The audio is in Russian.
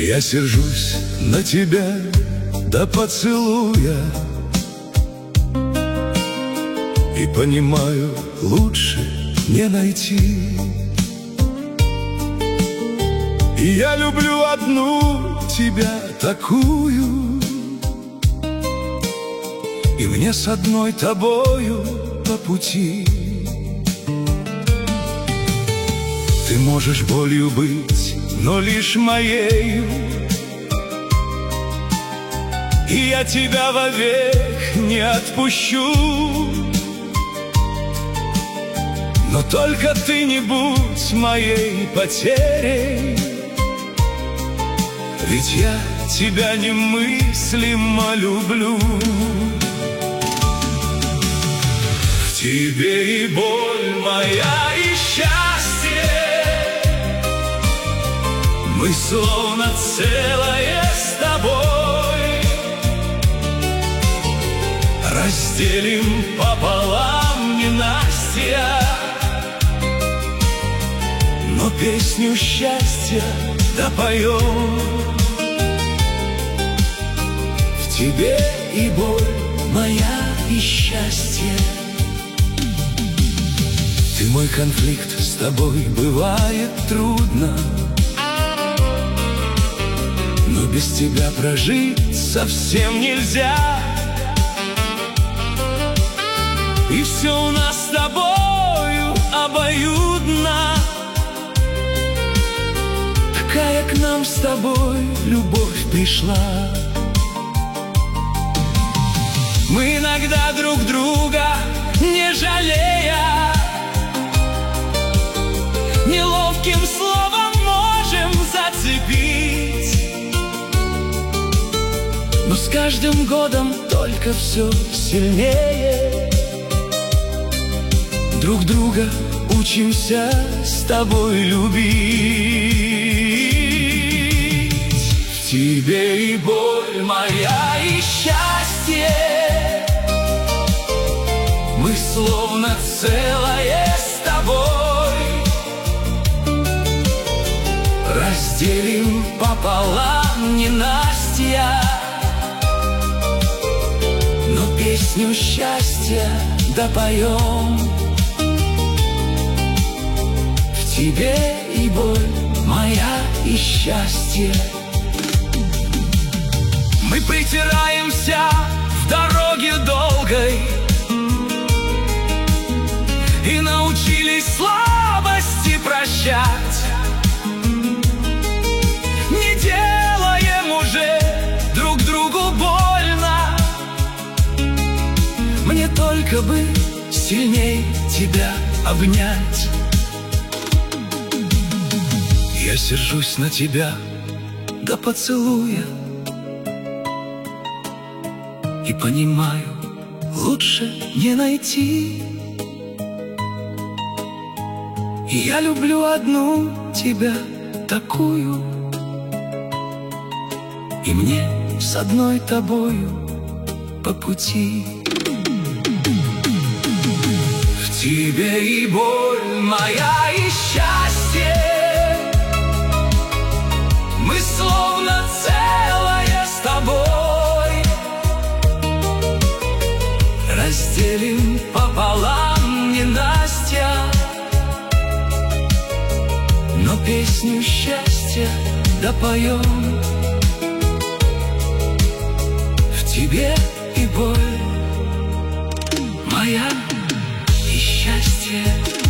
Я сержусь на тебя до поцелуя и понимаю, лучше не найти. И я люблю одну тебя такую, и мне с одной тобою по пути. Ты можешь болью быть, но лишь моею, и я тебя вовек не отпущу. Но только ты не будь моей потерей, ведь я тебя немыслимо люблю. В тебе и боль моя, и счастье, мы словно целое с тобой, разделим пополам ненастья, но песню счастья допоем. В тебе и боль моя, и счастье. Ты мой конфликт, с тобой бывает трудно, но без тебя прожить совсем нельзя. И все у нас с тобою обоюдно, такая к нам с тобой любовь пришла. Мы иногда друг друга не жалея, неловким словом можем зацепить, но с каждым годом только все сильнее друг друга учимся с тобой любить. В тебе и боль моя, и счастье, мы словно целое с тобой, разделим пополам ненастья, но песню счастья допоем. В тебе и боль моя, и счастье. Мы притираемся в дороге долгой и научились слабости прощать. Не делаем уже друг другу больно, мне только бы сильней тебя обнять. Я сержусь на тебя до поцелуя и понимаю, лучше не найти. И я люблю одну тебя такую, и мне с одной тобою по пути. В тебе и боль моя, и счастье, мы словно целое с тобой, разделим пополам ненастья, но песню счастья допоем. В тебе и боль моя, и счастье.